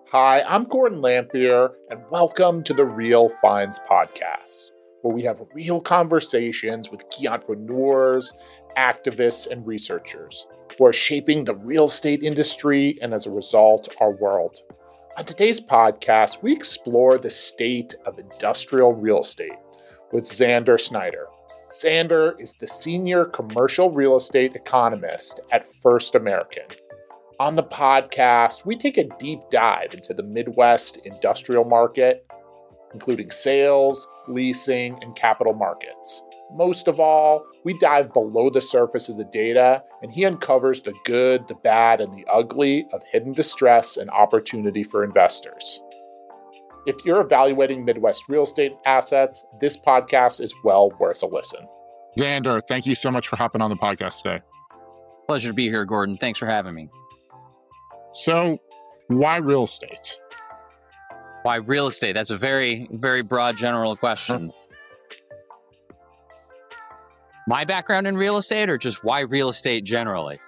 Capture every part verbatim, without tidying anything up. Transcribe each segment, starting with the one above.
Hi, I'm Gordon Lamphere, and welcome to the Real Finds Podcast, where we have real conversations with key entrepreneurs, activists, and researchers who are shaping the real estate industry and, as a result, our world. On today's podcast, we explore the state of industrial real estate with Xander Snyder. Xander is the senior commercial real estate economist at First American. On the podcast, we take a deep dive into the Midwest industrial market, including sales, leasing, and capital markets. Most of all, we dive below the surface of the data, and he uncovers the good, the bad, and the ugly of hidden distress and opportunity for investors. If you're evaluating Midwest real estate assets, this podcast is well worth a listen. Xander, thank you so much for hopping on the podcast today. Pleasure to be here, Gordon. Thanks for having me. So, why real estate? Why real estate? That's a very, very broad general question. Huh? My background in real estate, or just why real estate generally?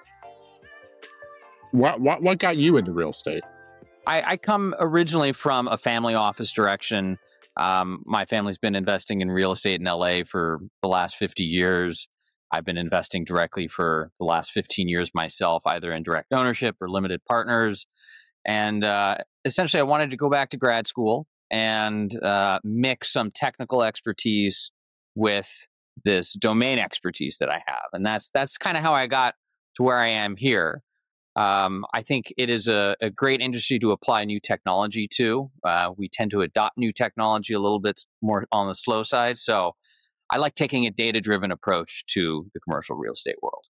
What what what got you into real estate? I, I come originally from a family office direction. Um, my family's been investing in real estate in L A for the last fifty years. I've been investing directly for the last fifteen years myself, either in direct ownership or limited partners. And uh, essentially, I wanted to go back to grad school and uh, mix some technical expertise with this domain expertise that I have. And that's that's kind of how I got to where I am here. Um, I think it is a, a great industry to apply new technology to. Uh, we tend to adopt new technology a little bit more on the slow side. So I like taking a data-driven approach to the commercial real estate world.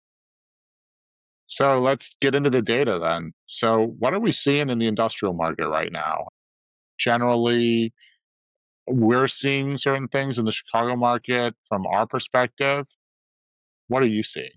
So let's get into the data then. So what are we seeing in the industrial market right now? Generally, we're seeing certain things in the Chicago market from our perspective. What are you seeing?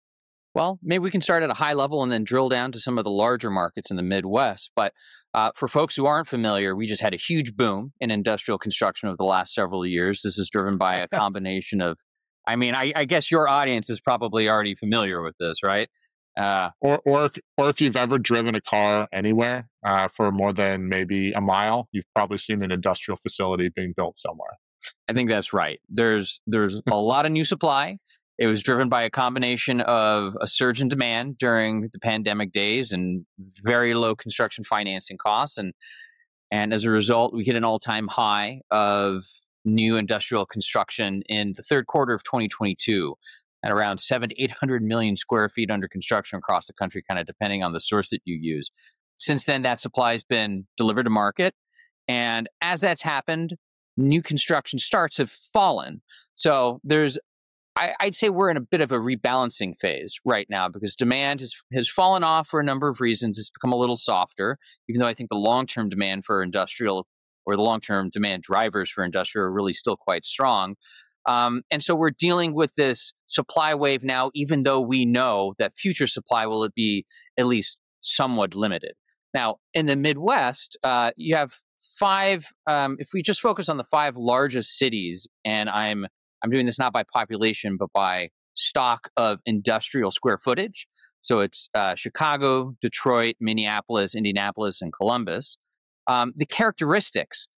Well, maybe we can start at a high level and then drill down to some of the larger markets in the Midwest. But uh, for folks who aren't familiar, we just had a huge boom in industrial construction over the last several years. This is driven by a combination of, I mean, I, I guess your audience is probably already familiar with this, right? Uh, or, or if, or if you've ever driven a car anywhere uh, for more than maybe a mile, you've probably seen an industrial facility being built somewhere. I think that's right. There's there's a lot of new supply. It was driven by a combination of a surge in demand during the pandemic days and very low construction financing costs. And, and as a result, we hit an all-time high of new industrial construction in the third quarter of twenty twenty-two at around seven to eight hundred million square feet under construction across the country, kind of depending on the source that you use. Since then, that supply has been delivered to market. And as that's happened, new construction starts have fallen. So there's I'd say we're in a bit of a rebalancing phase right now because demand has, has fallen off for a number of reasons. It's become a little softer, even though I think the long-term demand for industrial or the long-term demand drivers for industrial are really still quite strong. Um, and so we're dealing with this supply wave now, even though we know that future supply will be at least somewhat limited. Now, in the Midwest, uh, you have five, um, if we just focus on the five largest cities, and I'm I'm doing this not by population, but by stock of industrial square footage. So it's uh, Chicago, Detroit, Minneapolis, Indianapolis, and Columbus. Um, the characteristics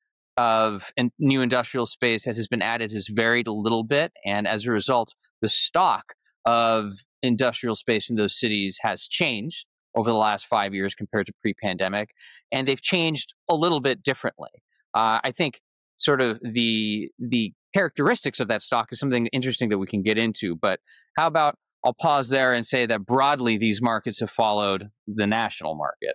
of a new industrial space that has been added has varied a little bit. And as a result, the stock of industrial space in those cities has changed over the last five years compared to pre-pandemic. And they've changed a little bit differently. Uh, I think sort of the the characteristics of that stock is something interesting that we can get into. But how about I'll pause there and say that broadly, these markets have followed the national market.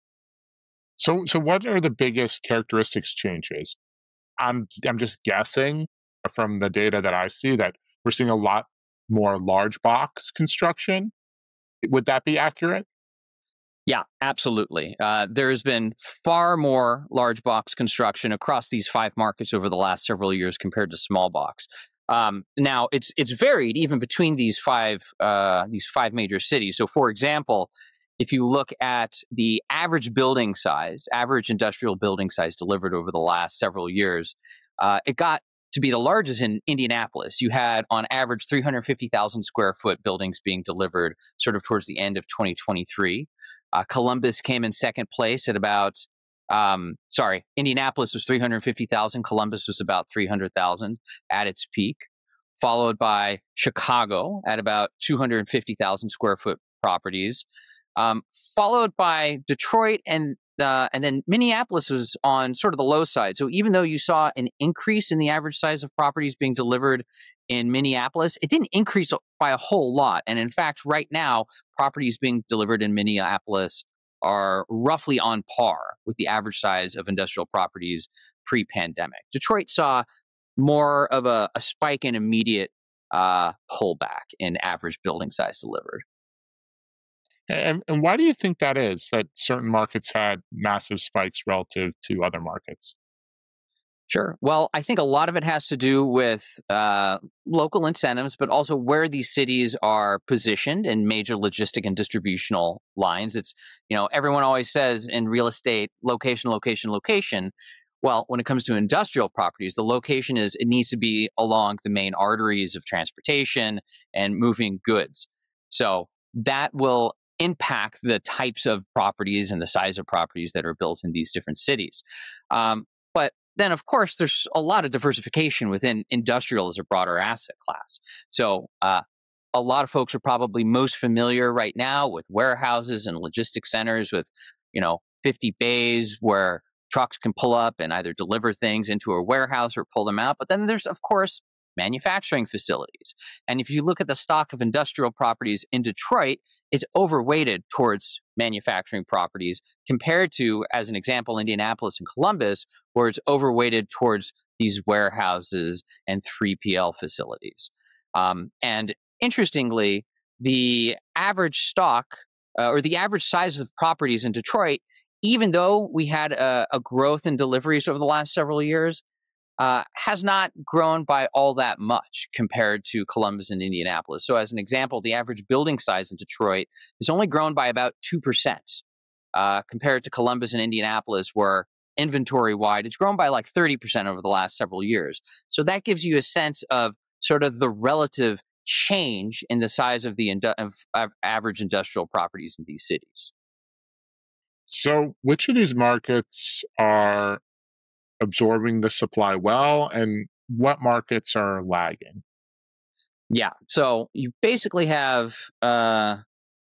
So, so what are the biggest characteristics changes? I'm I'm just guessing from the data that I see that we're seeing a lot more large box construction. Would that be accurate? Yeah, absolutely. Uh, there has been far more large box construction across these five markets over the last several years compared to small box. Um, now, it's it's varied even between these five uh, these five major cities. So, for example, if you look at the average building size, average industrial building size delivered over the last several years, uh, it got to be the largest in Indianapolis. You had, on average, three hundred fifty thousand square foot buildings being delivered sort of towards the end of twenty twenty-three. Uh, Columbus came in second place at about Um, sorry, Indianapolis was three hundred fifty thousand. Columbus was about three hundred thousand at its peak, followed by Chicago at about two hundred fifty thousand square foot properties, um, followed by Detroit, and uh, and then Minneapolis was on sort of the low side. So even though you saw an increase in the average size of properties being delivered in Minneapolis, it didn't increase by a whole lot. And in fact, right now, properties being delivered in Minneapolis are roughly on par with the average size of industrial properties pre-pandemic. Detroit saw more of a, a spike in immediate uh, pullback in average building size delivered. And, and why do you think that is, that certain markets had massive spikes relative to other markets? Sure. Well, I think a lot of it has to do with uh, local incentives, but also where these cities are positioned in major logistic and distributional lines. It's, you know, everyone always says in real estate, location, location, location. Well, when it comes to industrial properties, the location is, it needs to be along the main arteries of transportation and moving goods. So that will impact the types of properties and the size of properties that are built in these different cities. Um, but then, of course, there's a lot of diversification within industrial as a broader asset class. So uh, a lot of folks are probably most familiar right now with warehouses and logistics centers with, you know, fifty bays where trucks can pull up and either deliver things into a warehouse or pull them out. But then there's, of course, manufacturing facilities. And if you look at the stock of industrial properties in Detroit, it's overweighted towards manufacturing properties compared to, as an example, Indianapolis and Columbus, where it's overweighted towards these warehouses and three P L facilities. Um, and interestingly, the average stock uh, or the average size of properties in Detroit, even though we had a, a growth in deliveries over the last several years, uh, has not grown by all that much compared to Columbus and Indianapolis. So as an example, the average building size in Detroit has only grown by about two percent uh, compared to Columbus and Indianapolis, where inventory-wide, it's grown by like thirty percent over the last several years. So that gives you a sense of sort of the relative change in the size of the indu- of, of average industrial properties in these cities. So which of these markets are absorbing the supply well, and what markets are lagging? Yeah, so you basically have uh,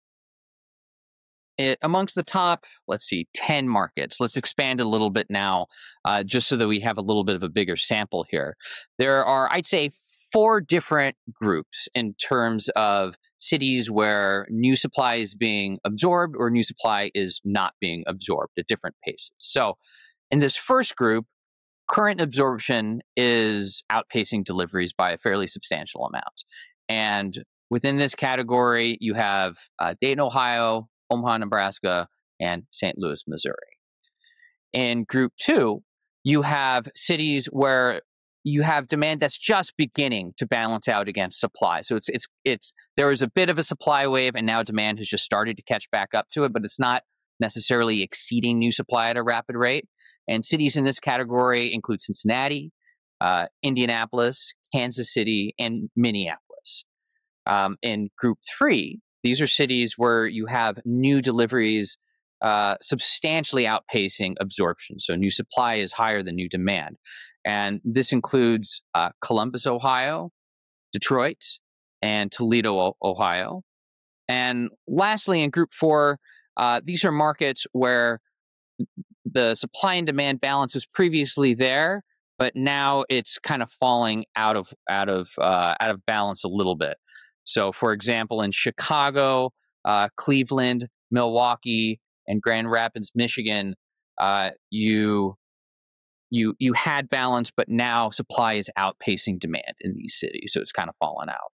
it, amongst the top, let's see, ten markets. Let's expand a little bit now, uh, just so that we have a little bit of a bigger sample here. There are, I'd say, four different groups in terms of cities where new supply is being absorbed or new supply is not being absorbed at different paces. So in this first group, current absorption is outpacing deliveries by a fairly substantial amount. And within this category, you have uh, Dayton, Ohio, Omaha, Nebraska, and Saint Louis, Missouri. In group two, you have cities where you have demand that's just beginning to balance out against supply. So it's it's it's there is a bit of a supply wave, and now demand has just started to catch back up to it, but it's not necessarily exceeding new supply at a rapid rate. And cities in this category include Cincinnati, uh, Indianapolis, Kansas City, and Minneapolis. Um, in group three, these are cities where you have new deliveries uh, substantially outpacing absorption. So new supply is higher than new demand. And this includes uh, Columbus, Ohio, Detroit, and Toledo, Ohio. And lastly, in group four, uh, these are markets where the supply and demand balance was previously there, but now it's kind of falling out of out of uh, out of balance a little bit. So, for example, in Chicago, uh, Cleveland, Milwaukee, and Grand Rapids, Michigan, uh, you you you had balance, but now supply is outpacing demand in these cities, so it's kind of fallen out.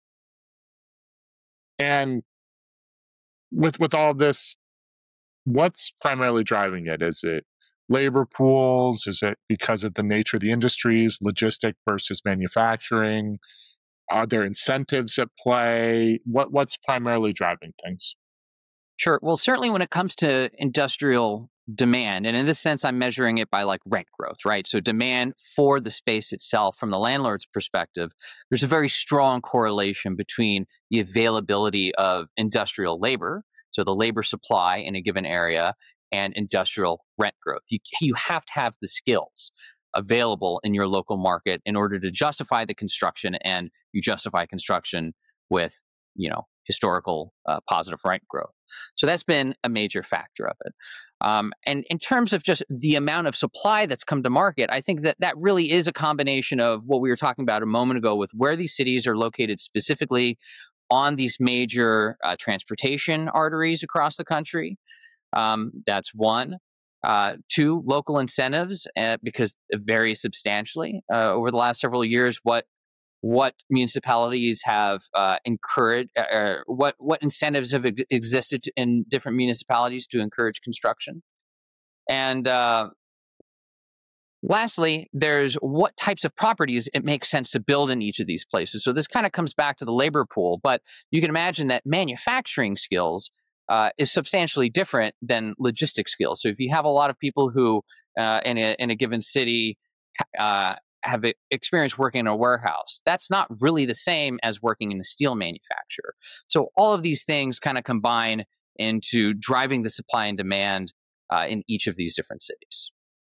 And with with all this, what's primarily driving it? Is it labor pools? Is it because of the nature of the industries, logistic versus manufacturing? Are there incentives at play? What what's primarily driving things? Sure. Well, certainly when it comes to industrial demand, and in this sense, I'm measuring it by like rent growth, right? So demand for the space itself from the landlord's perspective, there's a very strong correlation between the availability of industrial labor, so the labor supply in a given area, and industrial rent growth. You, you have to have the skills available in your local market in order to justify the construction, and you justify construction with, you know, historical uh, positive rent growth. So that's been a major factor of it. Um, and in terms of just the amount of supply that's come to market, I think that that really is a combination of what we were talking about a moment ago with where these cities are located specifically on these major uh, transportation arteries across the country. Um, that's one. Uh, two, local incentives, uh, because it varies substantially uh, over the last several years. What what municipalities have uh, encouraged, uh, what what incentives have ex- existed in different municipalities to encourage construction, and uh, lastly, there's what types of properties it makes sense to build in each of these places. So this kind of comes back to the labor pool, but you can imagine that manufacturing skills uh, is substantially different than logistics skills. So if you have a lot of people who uh, in a in a given city uh, have experience working in a warehouse, that's not really the same as working in a steel manufacturer. So all of these things kind of combine into driving the supply and demand uh, in each of these different cities.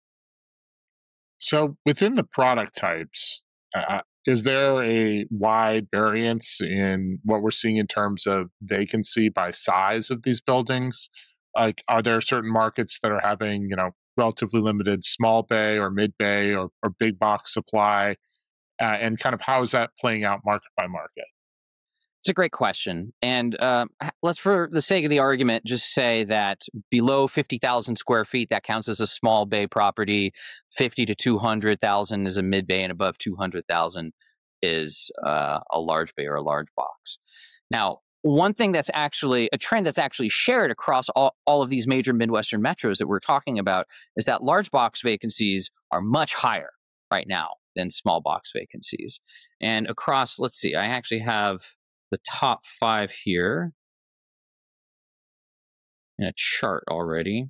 So within the product types, uh, is there a wide variance in what we're seeing in terms of vacancy by size of these buildings? Like, are there certain markets that are having, you know, relatively limited small bay or mid bay or, or big box supply? Uh, and kind of how is that playing out market by market? It's a great question. And uh, let's, for the sake of the argument, just say that below fifty thousand square feet, that counts as a small bay property. fifty to two hundred thousand is a mid bay, and above two hundred thousand is uh, a large bay or a large box. Now, one thing that's actually a trend that's actually shared across all, all of these major Midwestern metros that we're talking about is that large box vacancies are much higher right now than small box vacancies. And across, let's see, I actually have the top five here in a chart already.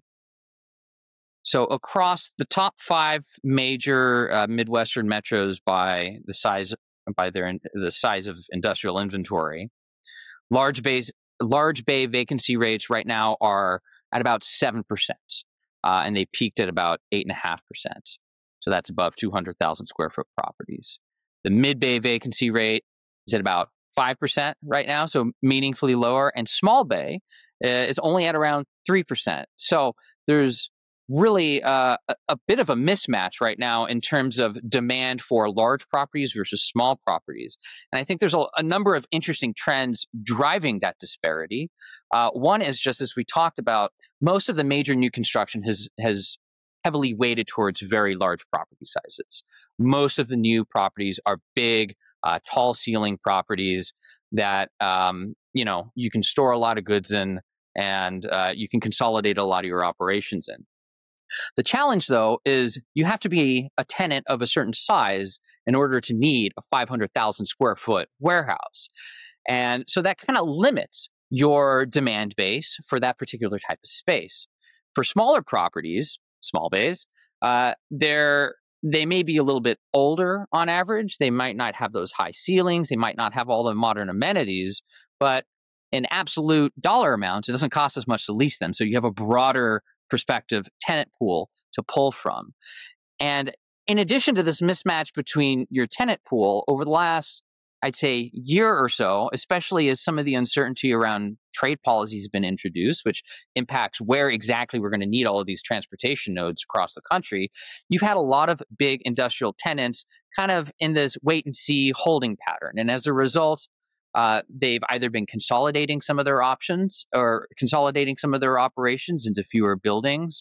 So across the top five major uh, Midwestern metros by the size by their the size of industrial inventory, large bays large bay vacancy rates right now are at about seven percent, uh, and they peaked at about eight and a half percent. So that's above two hundred thousand square foot properties. The mid bay vacancy rate is at about five percent right now, so meaningfully lower, and small bay uh, is only at around three percent. So there's really uh, a, a bit of a mismatch right now in terms of demand for large properties versus small properties. And I think there's a, a number of interesting trends driving that disparity. Uh, one is, just as we talked about, most of the major new construction has has heavily weighted towards very large property sizes. Most of the new properties are big, Uh, tall ceiling properties that um, you know you can store a lot of goods in, and uh, you can consolidate a lot of your operations in. The challenge, though, is you have to be a tenant of a certain size in order to need a five hundred thousand square foot warehouse, and so that kind of limits your demand base for that particular type of space. For smaller properties, small bays, uh, they're They may be a little bit older on average. They might not have those high ceilings. They might not have all the modern amenities, but in absolute dollar amounts, it doesn't cost as much to lease them. So you have a broader perspective tenant pool to pull from. And in addition to this mismatch between your tenant pool over the last, I'd say, year or so, especially as some of the uncertainty around trade policy has been introduced, which impacts where exactly we're going to need all of these transportation nodes across the country, you've had a lot of big industrial tenants kind of in this wait-and-see holding pattern. And as a result, uh, they've either been consolidating some of their options or consolidating some of their operations into fewer buildings,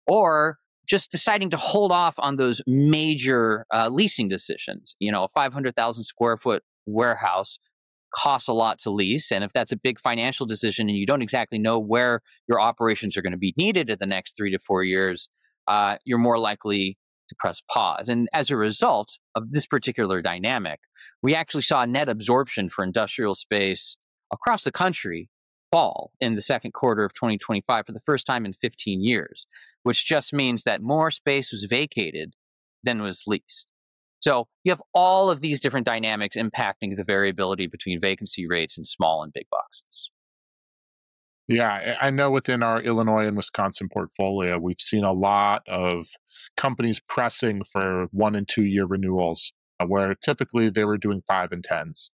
or just deciding to hold off on those major uh, leasing decisions. You know, a five hundred thousand square foot warehouse costs a lot to lease. And if that's a big financial decision and you don't exactly know where your operations are going to be needed in the next three to four years, uh, you're more likely to press pause. And as a result of this particular dynamic, we actually saw net absorption for industrial space across the country fall in the second quarter of twenty twenty-five for the first time in fifteen years, which just means that more space was vacated than was leased. So you have all of these different dynamics impacting the variability between vacancy rates in small and big boxes. Yeah, I I know within our Illinois and Wisconsin portfolio, we've seen a lot of companies pressing for one and two year renewals, uh, where typically they were doing five and tens.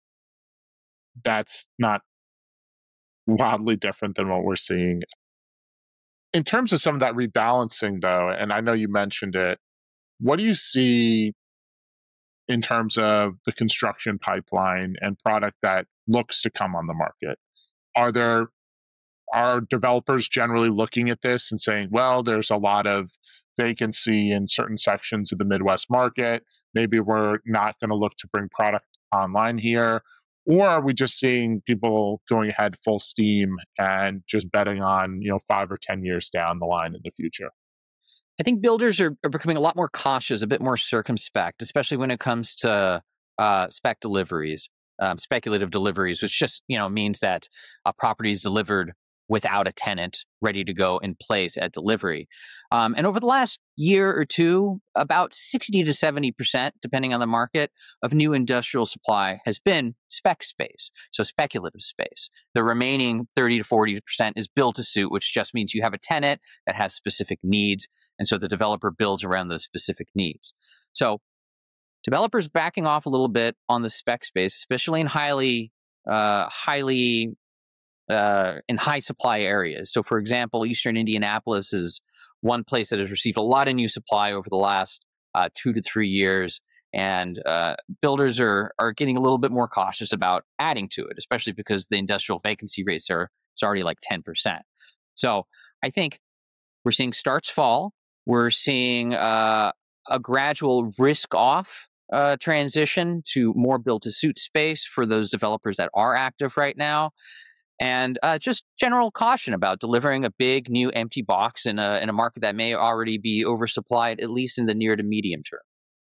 That's not wildly different than what we're seeing. In terms of some of that rebalancing, though, and I know you mentioned it, what do you see in terms of the construction pipeline and product that looks to come on the market? Are there are developers generally looking at this and saying, well, there's a lot of vacancy in certain sections of the Midwest market. Maybe we're not going to look to bring product online here. Or are we just seeing people going ahead full steam and just betting on, you know, five or ten years down the line in the future? I think builders are, are becoming a lot more cautious, a bit more circumspect, especially when it comes to uh, spec deliveries, um, speculative deliveries, which just you know means that a property is delivered without a tenant ready to go in place at delivery. Um, and over the last year or two, about sixty to seventy percent, depending on the market, of new industrial supply has been spec space, so speculative space. The remaining thirty to forty percent is built to suit, which just means you have a tenant that has specific needs. And so the developer builds around those specific needs. So developers backing off a little bit on the spec space, especially in highly, uh, highly, uh, in high supply areas. So, for example, Eastern Indianapolis is one place that has received a lot of new supply over the last uh, two to three years, and uh, builders are are getting a little bit more cautious about adding to it, especially because the industrial vacancy rates are it's already like ten percent. So, I think we're seeing starts fall. We're seeing uh, a gradual risk-off uh, transition to more built-to-suit space for those developers that are active right now, and uh, just general caution about delivering a big new empty box in a in a market that may already be oversupplied, at least in the near to medium term.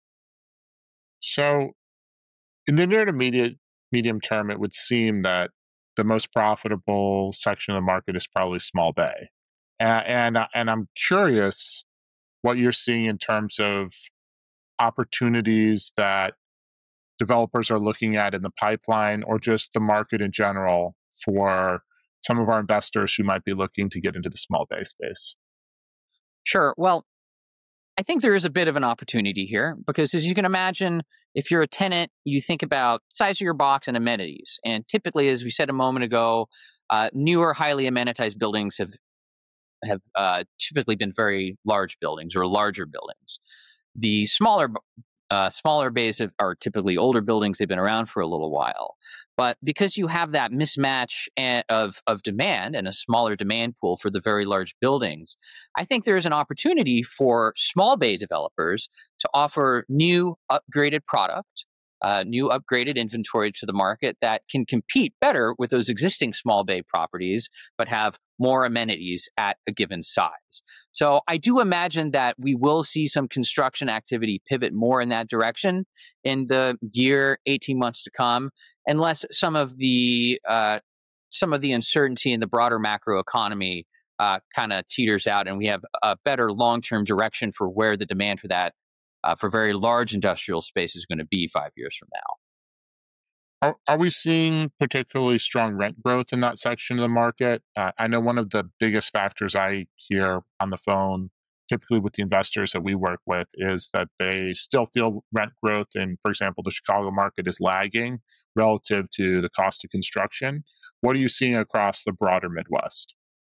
So, in the near to medium medium term, it would seem that the most profitable section of the market is probably small bay, and and, uh, and I'm curious what you're seeing in terms of opportunities that developers are looking at in the pipeline or just the market in general for some of our investors who might be looking to get into the small bay space. Sure. Well, I think there is a bit of an opportunity here because, as you can imagine, if you're a tenant, you think about size of your box and amenities. And typically, as we said a moment ago, uh, newer, highly amenitized buildings have have uh, typically been very large buildings or larger buildings. The smaller uh, smaller bays have, are typically older buildings. They've been around for a little while. But because you have that mismatch a- of, of demand and a smaller demand pool for the very large buildings, I think there's an opportunity for small bay developers to offer new upgraded product, uh, new upgraded inventory to the market that can compete better with those existing small bay properties, but have more amenities at a given size. So I do imagine that we will see some construction activity pivot more in that direction in the year, eighteen months to come, unless some of the uh, some of the uncertainty in the broader macro economy uh, kind of teeters out, and we have a better long-term direction for where the demand for that uh, for very large industrial space is going to be five years from now. Are, are we seeing particularly strong rent growth in that section of the market? Uh, I know one of the biggest factors I hear on the phone, typically with the investors that we work with, is that they still feel rent growth in, for example, the Chicago market is lagging relative to the cost of construction. What are you seeing across the broader Midwest?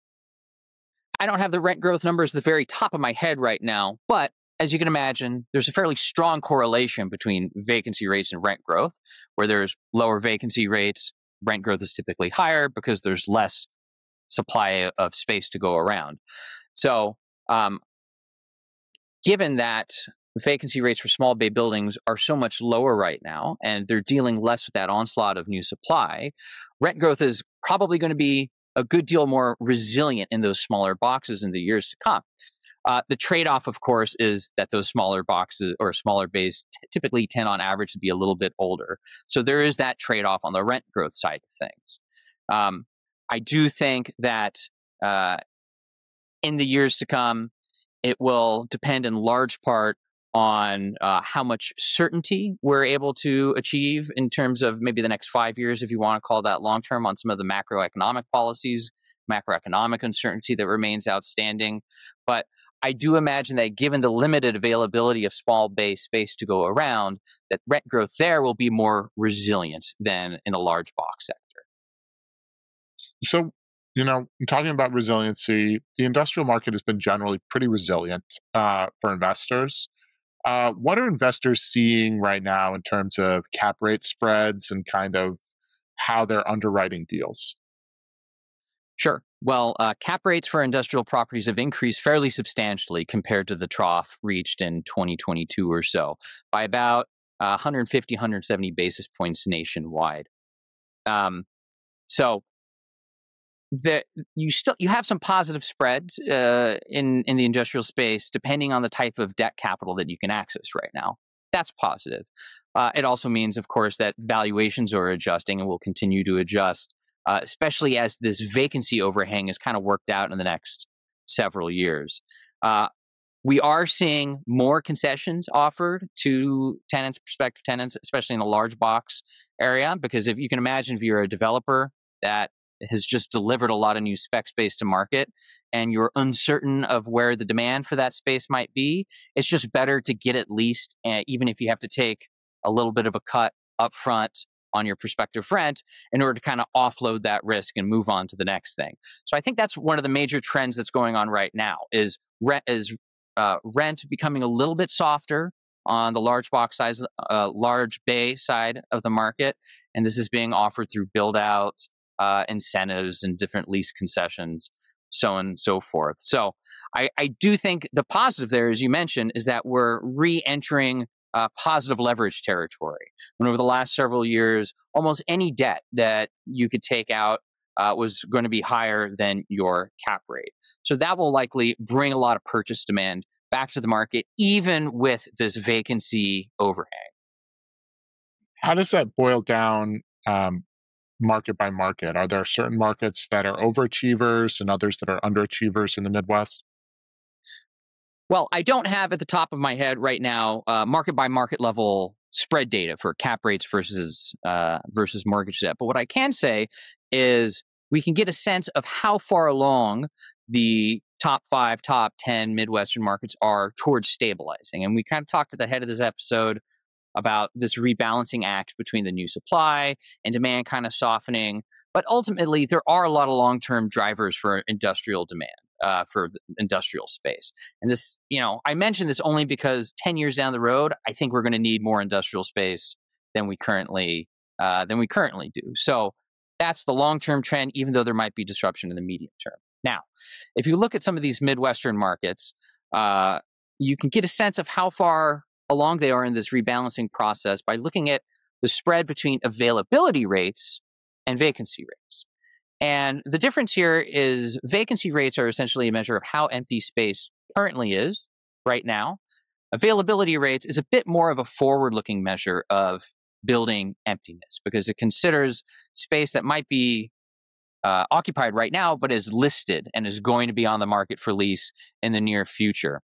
I don't have the rent growth numbers at the very top of my head right now, but as you can imagine, there's a fairly strong correlation between vacancy rates and rent growth. Where there's lower vacancy rates, rent growth is typically higher because there's less supply of space to go around. So, um, given that vacancy rates for small bay buildings are so much lower right now, and they're dealing less with that onslaught of new supply, rent growth is probably going to be a good deal more resilient in those smaller boxes in the years to come. Uh, the trade-off, of course, is that those smaller boxes or smaller bays t- typically tend on average to be a little bit older. So there is that trade-off on the rent growth side of things. Um, I do think that uh, in the years to come, it will depend in large part on uh, how much certainty we're able to achieve in terms of maybe the next five years, if you want to call that long-term, on some of the macroeconomic policies macroeconomic uncertainty that remains outstanding. But I do imagine that given the limited availability of small bay space to go around, that rent growth there will be more resilient than in the large box sector. So, you know, talking about resiliency, the industrial market has been generally pretty resilient uh, for investors. Uh, what are investors seeing right now in terms of cap rate spreads and kind of how they're underwriting deals? Sure. Well, uh, cap rates for industrial properties have increased fairly substantially compared to the trough reached in twenty twenty-two or so by about uh, one hundred fifty, one hundred seventy basis points nationwide. Um, so the, you still you have some positive spreads uh, in in the industrial space depending on the type of debt capital that you can access right now. That's positive. Uh, it also means, of course, that valuations are adjusting and will continue to adjust, uh, especially as this vacancy overhang is kind of worked out in the next several years. Uh, we are seeing more concessions offered to tenants, prospective tenants, especially in the large box area, because if you can imagine, if you're a developer that has just delivered a lot of new spec space to market and you're uncertain of where the demand for that space might be, it's just better to get at least, uh, even if you have to take a little bit of a cut up front on your prospective rent in order to kind of offload that risk and move on to the next thing. So I think that's one of the major trends that's going on right now is rent, is, uh, rent becoming a little bit softer on the large box size, uh, large bay side of the market. And this is being offered through build out, Uh, incentives and different lease concessions, so on and so forth. So I, I do think the positive there, as you mentioned, is that we're re-entering uh, positive leverage territory. When over the last several years, almost any debt that you could take out uh, was going to be higher than your cap rate. So that will likely bring a lot of purchase demand back to the market, even with this vacancy overhang. How does that boil down um, market by market? Are there certain markets that are overachievers and others that are underachievers in the Midwest? Well, I don't have at the top of my head right now uh, market by market level spread data for cap rates versus uh, versus mortgage debt. But what I can say is we can get a sense of how far along the top five, top ten Midwestern markets are towards stabilizing. And we kind of talked at the head of this episode about this rebalancing act between the new supply and demand kind of softening. But ultimately, there are a lot of long-term drivers for industrial demand, uh, for industrial space. And this, you know, I mention this only because ten years down the road, I think we're going to need more industrial space than we currently uh, than we currently do. So that's the long-term trend, even though there might be disruption in the medium term. Now, if you look at some of these Midwestern markets, uh, you can get a sense of how far along they are in this rebalancing process by looking at the spread between availability rates and vacancy rates. And the difference here is vacancy rates are essentially a measure of how empty space currently is right now. Availability rates is a bit more of a forward-looking measure of building emptiness because it considers space that might be uh, occupied right now but is listed and is going to be on the market for lease in the near future.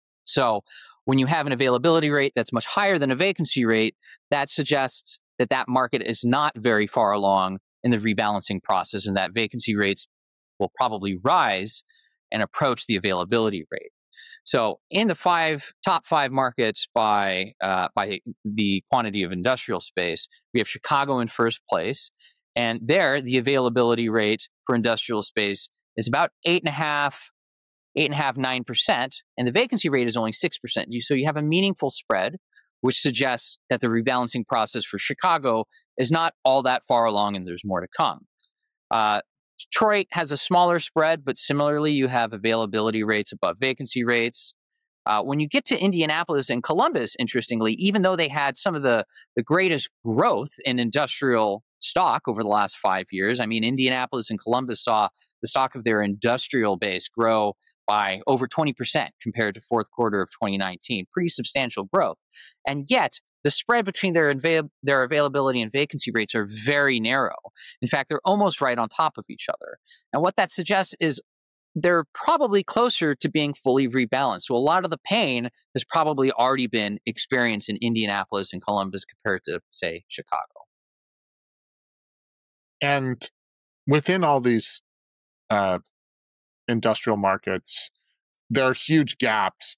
So when you have an availability rate that's much higher than a vacancy rate, that suggests that that market is not very far along in the rebalancing process and that vacancy rates will probably rise and approach the availability rate. So in the five top five markets by uh, by the quantity of industrial space, we have Chicago in first place. And there, the availability rate for industrial space is about eight and a half eight and a half, nine percent, and the vacancy rate is only six percent. So you have a meaningful spread, which suggests that the rebalancing process for Chicago is not all that far along and there's more to come. Uh, Detroit has a smaller spread, but similarly, you have availability rates above vacancy rates. Uh, when you get to Indianapolis and Columbus, interestingly, even though they had some of the, the greatest growth in industrial stock over the last five years, I mean, Indianapolis and Columbus saw the stock of their industrial base grow by over twenty percent compared to fourth quarter of twenty nineteen, pretty substantial growth. And yet, the spread between their, avail- their availability and vacancy rates are very narrow. In fact, they're almost right on top of each other. And what that suggests is they're probably closer to being fully rebalanced. So a lot of the pain has probably already been experienced in Indianapolis and Columbus compared to, say, Chicago. And within all these uh, industrial markets, there are huge gaps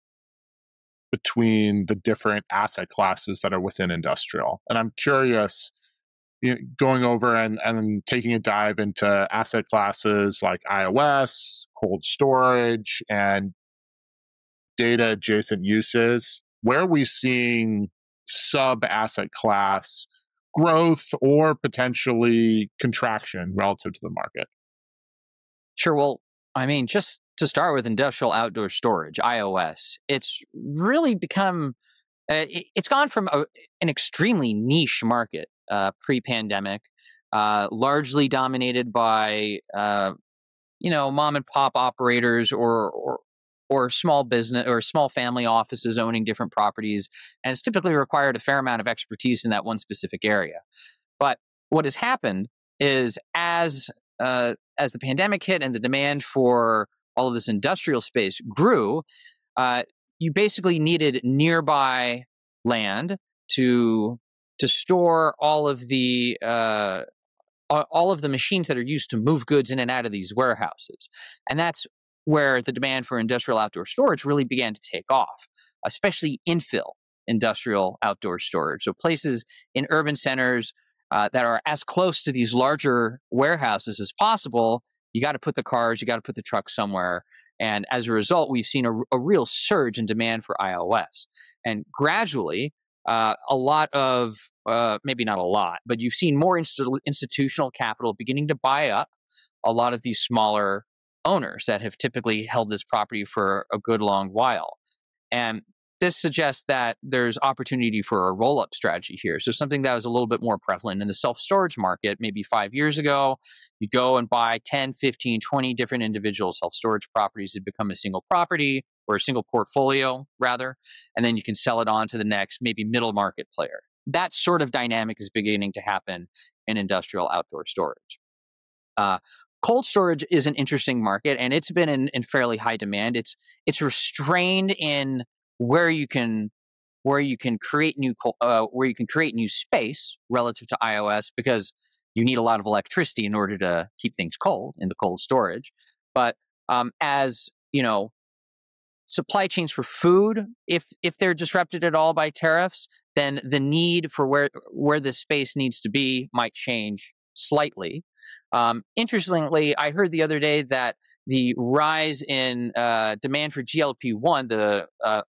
between the different asset classes that are within industrial. And I'm curious, you know, going over and, and taking a dive into asset classes like iOS, cold storage, and data adjacent uses, where are we seeing sub asset class growth or potentially contraction relative to the market? Sure. Well, I mean, just to start with industrial outdoor storage, iOS, it's really become, uh, it, it's gone from a, an extremely niche market uh, pre-pandemic, uh, largely dominated by, uh, you know, mom and pop operators or, or or small business or small family offices owning different properties, and it's typically required a fair amount of expertise in that one specific area. But what has happened is as uh, as the pandemic hit and the demand for all of this industrial space grew, uh, you basically needed nearby land to to store all of the uh, all of the machines that are used to move goods in and out of these warehouses, and that's where the demand for industrial outdoor storage really began to take off, especially infill industrial outdoor storage. So places in urban centers uh, that are as close to these larger warehouses as possible. You got to put the cars, you got to put the trucks somewhere. And as a result, we've seen a, a real surge in demand for iOS. And gradually, uh, a lot of, uh, maybe not a lot, but you've seen more inst- institutional capital beginning to buy up a lot of these smaller owners that have typically held this property for a good long while. And this suggests that there's opportunity for a roll-up strategy here. So something that was a little bit more prevalent in the self-storage market maybe five years ago, you go and buy ten, fifteen, twenty different individual self-storage properties that become a single property or a single portfolio rather, and then you can sell it on to the next maybe middle market player. That sort of dynamic is beginning to happen in industrial outdoor storage. Uh, Cold storage is an interesting market, and it's been in, in fairly high demand. It's it's restrained in where you can where you can create new uh, where you can create new space relative to iOS, because you need a lot of electricity in order to keep things cold in the cold storage. But um, as you know, supply chains for food, if if they're disrupted at all by tariffs, then the need for where where this space needs to be might change slightly. Um, interestingly, I heard the other day that the rise in uh, demand for G L P one, the uh,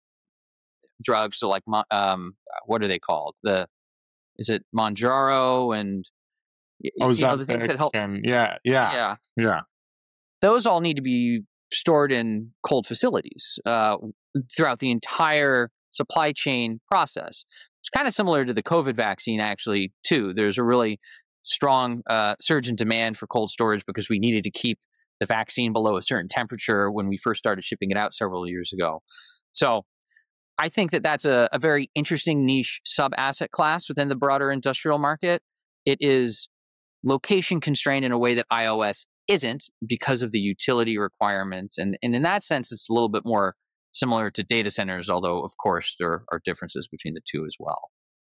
drugs, so like um, what are they called? The is it Mounjaro and Oh, you know the things that help? And yeah, yeah, yeah, yeah. Those all need to be stored in cold facilities uh, throughout the entire supply chain process. It's kind of similar to the COVID vaccine, actually. Too, there's a really strong uh, surge in demand for cold storage because we needed to keep the vaccine below a certain temperature when we first started shipping it out several years ago. So I think that that's a, a very interesting niche sub-asset class within the broader industrial market. It is location constrained in a way that iOS isn't because of the utility requirements. And, and in that sense, it's a little bit more similar to data centers, although, of course, there are differences between the two as well.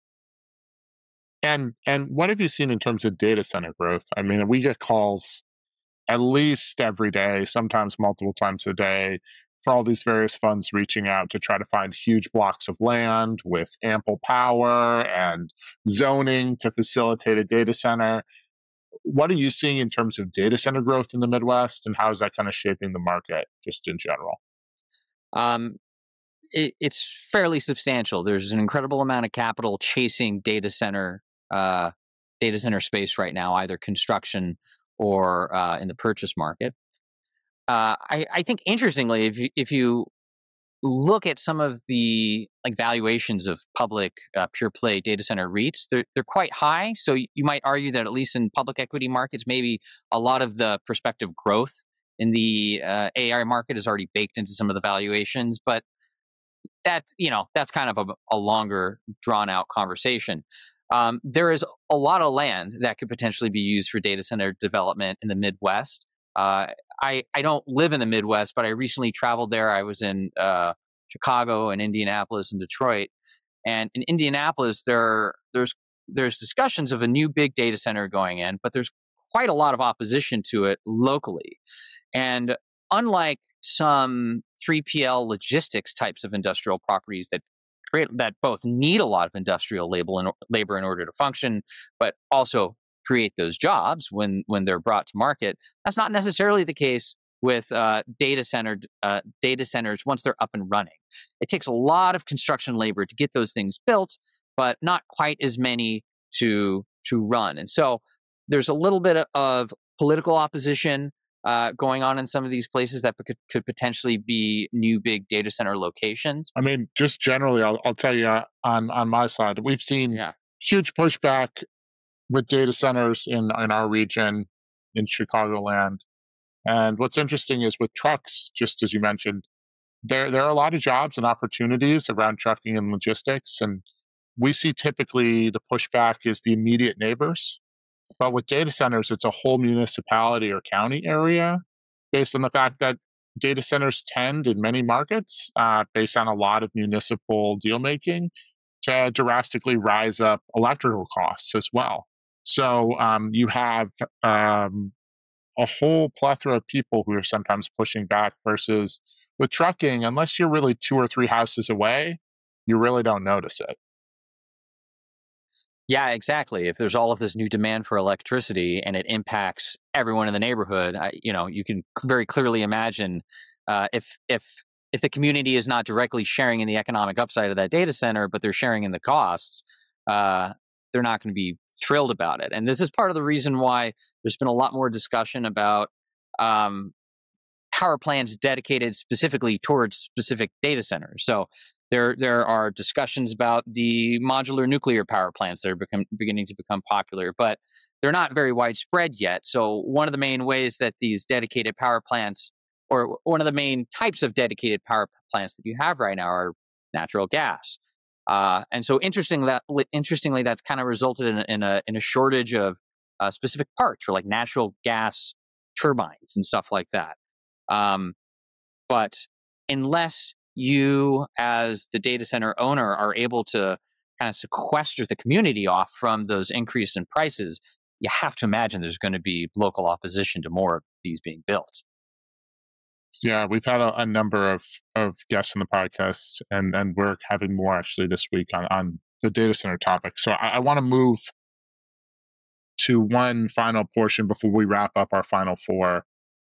And and what have you seen in terms of data center growth? I mean, we get calls at least every day, sometimes multiple times a day, for all these various funds reaching out to try to find huge blocks of land with ample power and zoning to facilitate a data center. What are you seeing in terms of data center growth in the Midwest, and how is that kind of shaping the market just in general? Um, it, it's fairly substantial. There's an incredible amount of capital chasing data center uh, data center space right now, either construction or uh, in the purchase market. Uh, I, I think interestingly, if you, if you look at some of the like valuations of public uh, pure play data center REITs, they're they're quite high. So you might argue that at least in public equity markets, maybe a lot of the prospective growth in the uh, A I market is already baked into some of the valuations. But that you know that's kind of a, a longer drawn out conversation. Um, there is a lot of land that could potentially be used for data center development in the Midwest. Uh, I, I don't live in the Midwest, but I recently traveled there. I was in uh, Chicago and Indianapolis and Detroit. And in Indianapolis, there there's there's discussions of a new big data center going in, but there's quite a lot of opposition to it locally. And unlike some three P L logistics types of industrial properties that create that both need a lot of industrial labor in, labor in order to function, but also create those jobs when when they're brought to market, that's not necessarily the case with uh, data center uh, data centers once they're up and running. It takes a lot of construction labor to get those things built, but not quite as many to to run. And so there's a little bit of political opposition uh, going on in some of these places that could, could potentially be new big data center locations. I mean, just generally, I'll, I'll tell you uh, on on my side, we've seen Yeah. huge pushback with data centers in in our region, in Chicagoland. And what's interesting is with trucks, just as you mentioned, there there are a lot of jobs and opportunities around trucking and logistics, and we see typically the pushback is the immediate neighbors. But with data centers, it's a whole municipality or county area, based on the fact that data centers tend, in many markets, uh, based on a lot of municipal deal making, to drastically rise up electrical costs as well. So um, you have um, a whole plethora of people who are sometimes pushing back, versus with trucking, unless you're really two or three houses away, you really don't notice it. Yeah, exactly. If there's all of this new demand for electricity and it impacts everyone in the neighborhood, I, you know, you can very clearly imagine uh, if if if the community is not directly sharing in the economic upside of that data center, but they're sharing in the costs, uh, they're not going to be thrilled about it. And this is part of the reason why there's been a lot more discussion about um, power plants dedicated specifically towards specific data centers. So there there are discussions about the modular nuclear power plants that are become, beginning to become popular, but they're not very widespread yet. So one of the main ways that these dedicated power plants, or one of the main types of dedicated power plants that you have right now, are natural gas. Uh, and so interesting that interestingly, that's kind of resulted in, in a in a shortage of uh, specific parts for like natural gas turbines and stuff like that. Um, but unless you, as the data center owner, are able to kind of sequester the community off from those increase in prices, you have to imagine there's going to be local opposition to more of these being built. Yeah, we've had a, a number of, of guests on the podcast, and, and we're having more actually this week on, on the data center topic. So I, I want to move to one final portion before we wrap up our final four.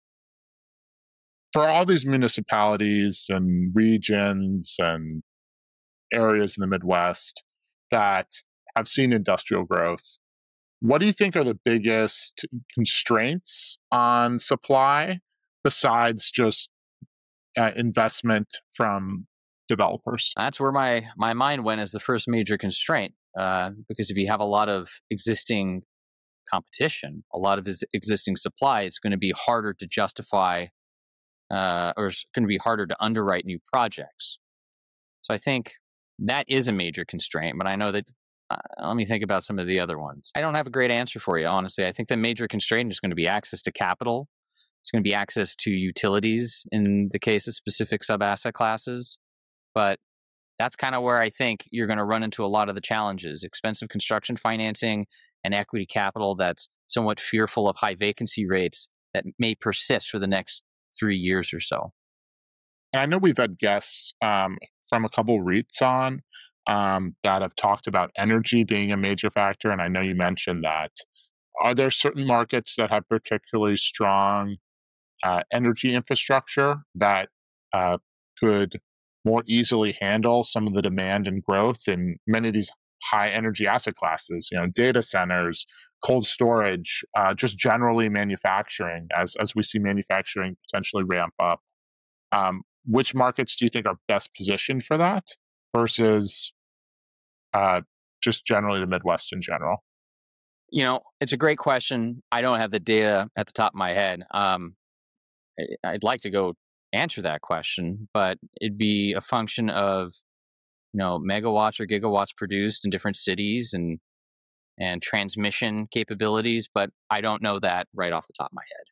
For all these municipalities and regions and areas in the Midwest that have seen industrial growth, what do you think are the biggest constraints on supply besides just uh, investment from developers? That's where my, my mind went as the first major constraint, uh, because if you have a lot of existing competition, a lot of existing supply, it's going to be harder to justify Uh, or it's going to be harder to underwrite new projects. So I think that is a major constraint, but I know that, uh, let me think about some of the other ones. I don't have a great answer for you, honestly. I think the major constraint is going to be access to capital. It's going to be access to utilities in the case of specific sub-asset classes. But that's kind of where I think you're going to run into a lot of the challenges. Expensive construction financing and equity capital that's somewhat fearful of high vacancy rates that may persist for the next three years or so. And I know we've had guests um, from a couple REITs on um, that have talked about energy being a major factor. And I know you mentioned that. Are there certain markets that have particularly strong uh, energy infrastructure that uh, could more easily handle some of the demand and growth in many of these high energy asset classes, you know, data centers, cold storage, uh, just generally manufacturing, as as we see manufacturing potentially ramp up? Um, which markets do you think are best positioned for that versus uh, just generally the Midwest in general? You know, it's a great question. I don't have the data at the top of my head. Um, I'd like to go answer that question, but it'd be a function of, you know, megawatts or gigawatts produced in different cities and and transmission capabilities, but I don't know that right off the top of my head.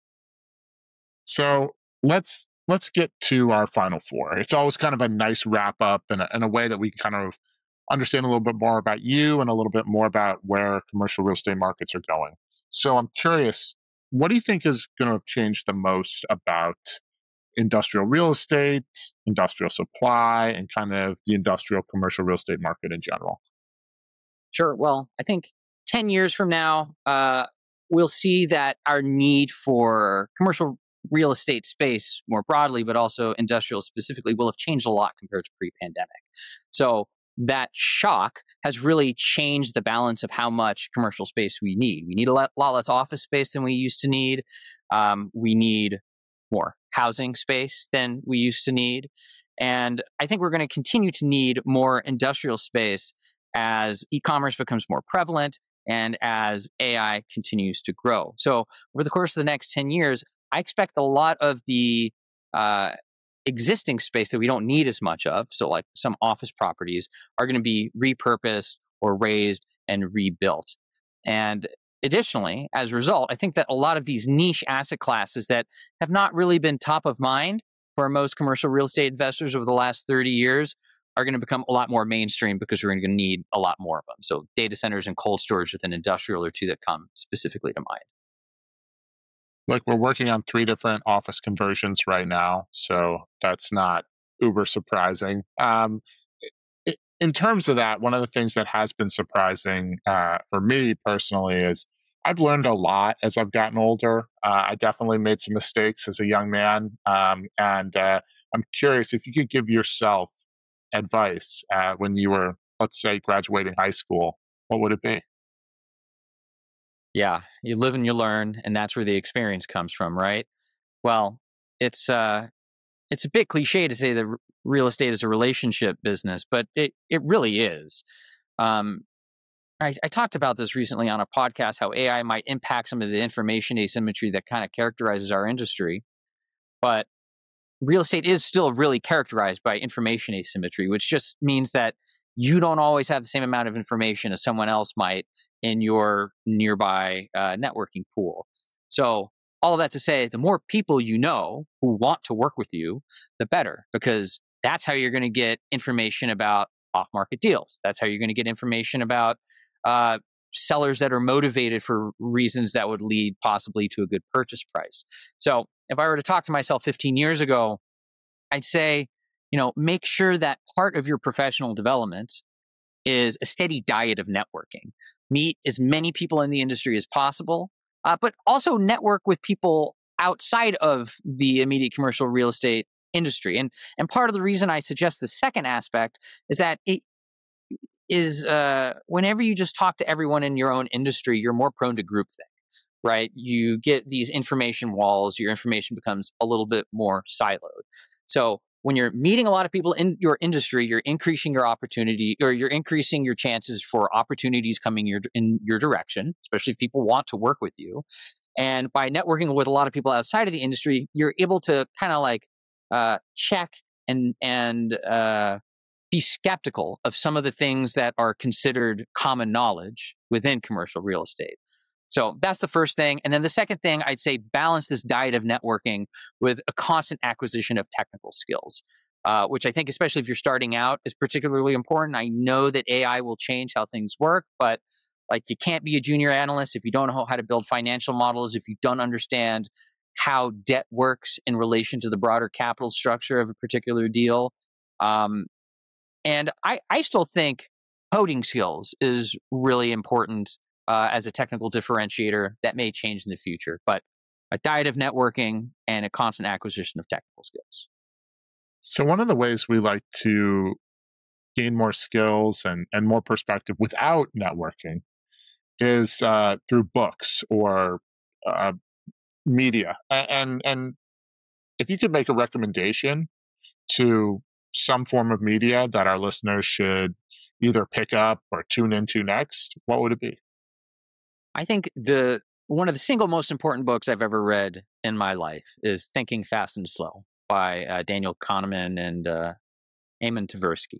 So let's let's get to our final four. It's always kind of a nice wrap up and a, and a way that we can kind of understand a little bit more about you and a little bit more about where commercial real estate markets are going. So I'm curious, what do you think is going to have changed the most about industrial real estate, industrial supply, and kind of the industrial commercial real estate market in general? Sure. Well, I think ten years from now, uh, we'll see that our need for commercial real estate space more broadly, but also industrial specifically, will have changed a lot compared to pre-pandemic. So that shock has really changed the balance of how much commercial space we need. We need a lot, lot less office space than we used to need. Um, we need more housing space than we used to need. And I think we're going to continue to need more industrial space as e-commerce becomes more prevalent and as A I continues to grow. So over the course of the next ten years, I expect a lot of the uh, existing space that we don't need as much of, so like some office properties, are going to be repurposed or raised and rebuilt. And additionally, as a result, I think that a lot of these niche asset classes that have not really been top of mind for most commercial real estate investors over the last thirty years are going to become a lot more mainstream because we're going to need a lot more of them. So data centers and cold storage with an industrial or two that come specifically to mind. Like, we're working on three different office conversions right now, so that's not uber surprising. Um, i- in terms of that, one of the things that has been surprising uh, for me personally is I've learned a lot as I've gotten older. Uh, I definitely made some mistakes as a young man, um, and uh, I'm curious if you could give yourself advice uh, when you were, let's say, graduating high school. What would it be? Yeah, you live and you learn, and that's where the experience comes from, right? Well, it's uh, it's a bit cliche to say that r- real estate is a relationship business, but it it really is. Um, I, I talked about this recently on a podcast, how A I might impact some of the information asymmetry that kind of characterizes our industry, but real estate is still really characterized by information asymmetry, which just means that you don't always have the same amount of information as someone else might in your nearby uh, networking pool. So, all of that to say, the more people you know who want to work with you, the better, because that's how you're going to get information about off market deals. That's how you're going to get information about uh, sellers that are motivated for reasons that would lead possibly to a good purchase price. So, if I were to talk to myself fifteen years ago, I'd say, you know, make sure that part of your professional development is a steady diet of networking. Meet as many people in the industry as possible, uh, but also network with people outside of the immediate commercial real estate industry. And and part of the reason I suggest the second aspect is that it is uh, whenever you just talk to everyone in your own industry, you're more prone to groupthink, right? You get these information walls, your information becomes a little bit more siloed. So when you're meeting a lot of people in your industry, you're increasing your opportunity, or you're increasing your chances for opportunities coming your, in your direction, especially if people want to work with you. And by networking with a lot of people outside of the industry, you're able to kind of like uh, check and and uh, be skeptical of some of the things that are considered common knowledge within commercial real estate. So that's the first thing. And then the second thing, I'd say balance this diet of networking with a constant acquisition of technical skills, uh, which I think, especially if you're starting out, is particularly important. I know that A I will change how things work, but like, you can't be a junior analyst if you don't know how to build financial models, if you don't understand how debt works in relation to the broader capital structure of a particular deal. Um, and I, I still think coding skills is really important uh, as a technical differentiator that may change in the future. But a diet of networking and a constant acquisition of technical skills. So, one of the ways we like to gain more skills and, and more perspective without networking is uh, through books or uh, media. A- And, and if you could make a recommendation to some form of media that our listeners should either pick up or tune into next, what would it be? I think the one of the single most important books I've ever read in my life is Thinking Fast and Slow by uh, Daniel Kahneman and uh, Eamon Tversky.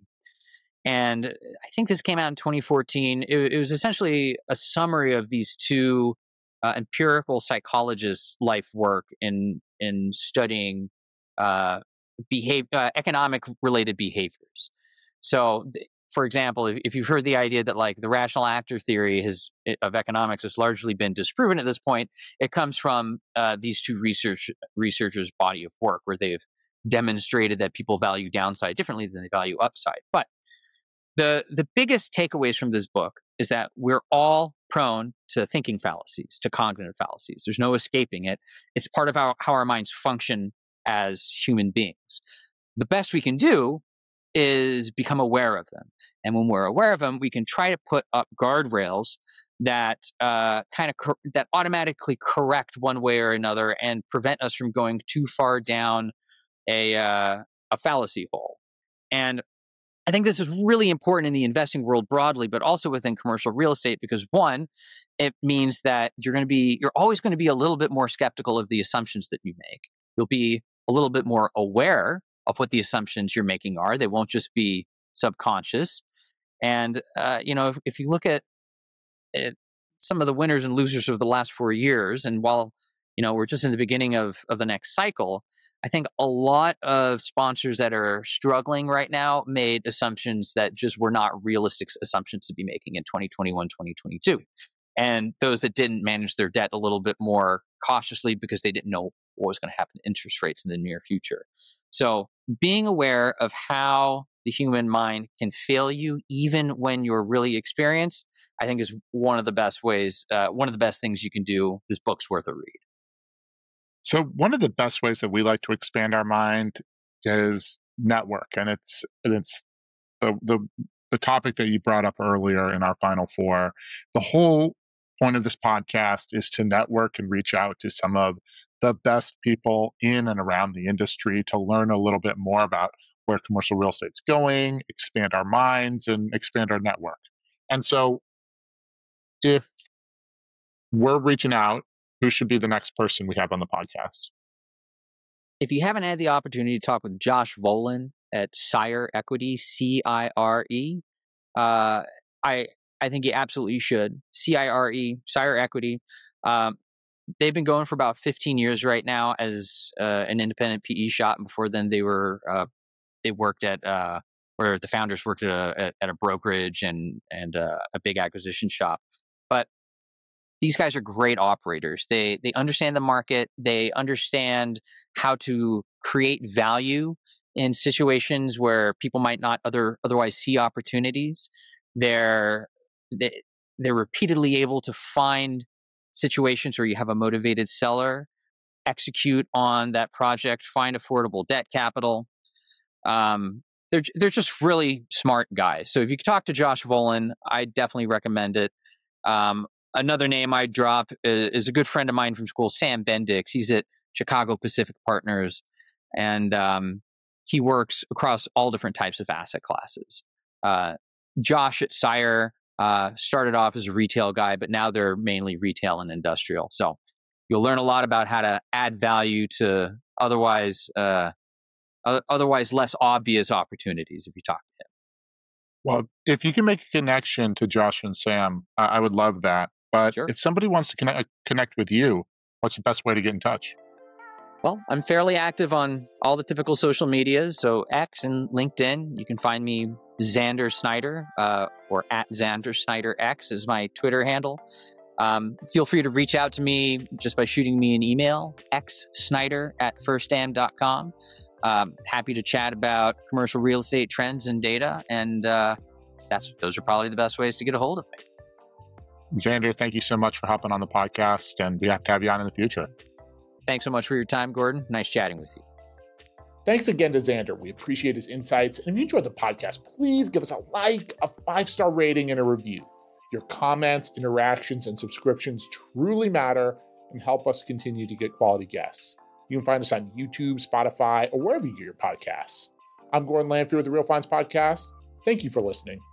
And I think this came out in twenty fourteen. It, it was essentially a summary of these two uh, empirical psychologists' life work in in studying uh, behave, uh, economic related behaviors. So th- for example, if, if you've heard the idea that like the rational actor theory has, of economics has largely been disproven at this point, it comes from uh, these two research researchers' body of work where they've demonstrated that people value downside differently than they value upside. But the the biggest takeaways from this book is that we're all prone to thinking fallacies, to cognitive fallacies. There's no escaping it. It's part of how, how our minds function as human beings. The best we can do is become aware of them. And when we're aware of them, we can try to put up guardrails that uh, kind of cor- that automatically correct one way or another and prevent us from going too far down a uh, a fallacy hole. And I think this is really important in the investing world broadly, but also within commercial real estate, because one, it means that you're going to be, you're always going to be a little bit more skeptical of the assumptions that you make. You'll be a little bit more aware of what the assumptions you're making are. They won't just be subconscious. And, uh, you know, if, if you look at it, some of the winners and losers of the last four years, and while, you know, we're just in the beginning of, of the next cycle, I think a lot of sponsors that are struggling right now made assumptions that just were not realistic assumptions to be making in twenty twenty-one, twenty twenty-two. And those that didn't manage their debt a little bit more cautiously because they didn't know what was going to happen to interest rates in the near future. So being aware of how the human mind can fail you even when you're really experienced, I think is one of the best ways, uh, one of the best things you can do. This book's worth a read. So one of the best ways that we like to expand our mind is network, and it's and it's the the the topic that you brought up earlier in our final four. The whole point of this podcast is to network and reach out to some of the best people in and around the industry to learn a little bit more about where commercial real estate's going, expand our minds, and expand our network. And so if we're reaching out, who should be the next person we have on the podcast? If you haven't had the opportunity to talk with Josh Volin at Cire Equity, C I R E, uh, I I think you absolutely should. C I R E, Cire Equity. Um, they've been going for about fifteen years right now as uh, an independent P E shop. And before then, they were uh, they worked at uh, where the founders worked at a at a brokerage and and uh, a big acquisition shop. But these guys are great operators. They they understand the market. They understand how to create value in situations where people might not other otherwise see opportunities. They're they, they're repeatedly able to find situations where you have a motivated seller, execute on that project, find affordable debt capital. Um, they're they're just really smart guys. So if you could talk to Josh Volin, I definitely recommend it. Um, Another name I'd drop is, is a good friend of mine from school, Sam Bendix. He's at Chicago Pacific Partners, and um, he works across all different types of asset classes. Uh, Josh at Cire uh, started off as a retail guy, but now they're mainly retail and industrial. So you'll learn a lot about how to add value to otherwise uh, otherwise less obvious opportunities if you talk to him. Well, if you can make a connection to Josh and Sam, I, I would love that. But Sure. If somebody wants to connect, connect with you, what's the best way to get in touch? Well, I'm fairly active on all the typical social medias, so X and LinkedIn. You can find me Xander Snyder, uh, or at Xander Snyder X is my Twitter handle. Um, feel free to reach out to me just by shooting me an email, xsnyder at firstam dot com. Um, happy to chat about commercial real estate trends and data, and uh, that's those are probably the best ways to get a hold of me. Xander, thank you so much for hopping on the podcast, and we have to have you on in the future. Thanks so much for your time, Gordon. Nice chatting with you. Thanks again to Xander. We appreciate his insights. And if you enjoyed the podcast, please give us a like, a five-star rating, and a review. Your comments, interactions, and subscriptions truly matter and help us continue to get quality guests. You can find us on YouTube, Spotify, or wherever you get your podcasts. I'm Gordon Lanfear with the Real Finds Podcast. Thank you for listening.